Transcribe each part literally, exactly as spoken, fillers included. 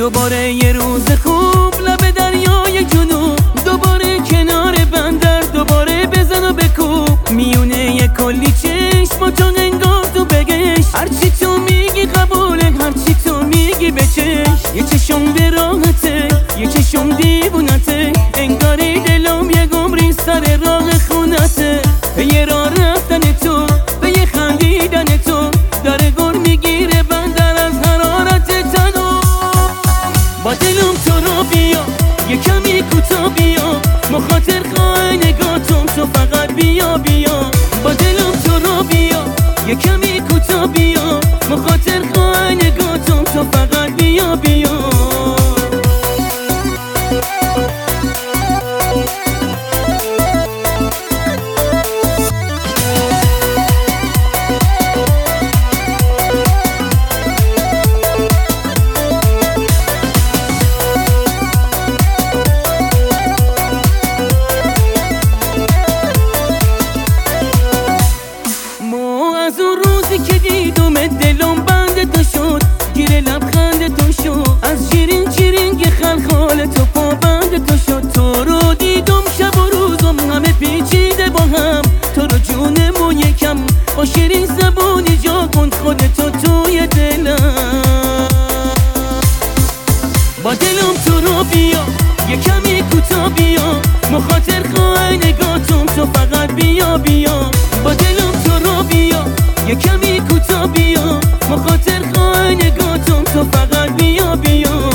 دوباره یه روز خوب لب دریای جنوب، دوباره کنار بندر، دوباره بزن و بکوب میونه یه کلی چشم با تو انگار تو بگش، هرچی تو میگی قبوله، هرچی تو میگی بچش. یه چشم به راحته، یه چشم دیوونته، انگاری دلم یه گمری سر راه خونته. به یه راه رفتن تو، به یه خندیدن تو، داره گر میگیره بندر از حرارت تنو. با دلم تو رو بیا، یه کمی کوتا بیا، مخاطر خواه نگاتم تو فقط بیا بیا. با دلم تو رو بیا، یه کمی کوتا بیا، مخاطر خواه نگاتم تو فقط بیا بیا. از اون روزی که دیدم دلم بند تو شد، گیر لبخند تو شد، از شیرین شیرین خلخال تو پابند تو شد. تو رو دیدم شب و روزم همه پیچیده با هم، تو رو جونم و یکم با شیرین زبونی جا کن خودتو توی دلم. با دلم تو رو بیا، یه کمی کوتا بیا، مخاطر خواه نگاتم تو فقط بیا بیا. با دلم تو رو بیا، یه کمی کوتا بیا، مخاطر خواه نگاتم تو فقط بیا بیا.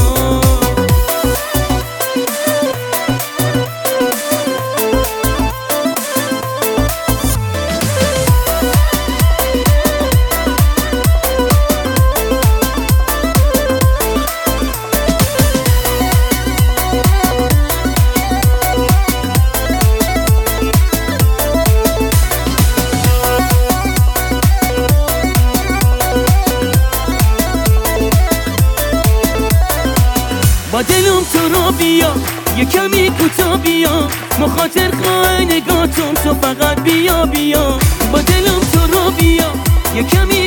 با دلم تو رو بیا، یه کمی کوتا بیا، مخاطر خواه نگاتم تو فقط بیا بیا. با دلم تو رو بیا، یه کمی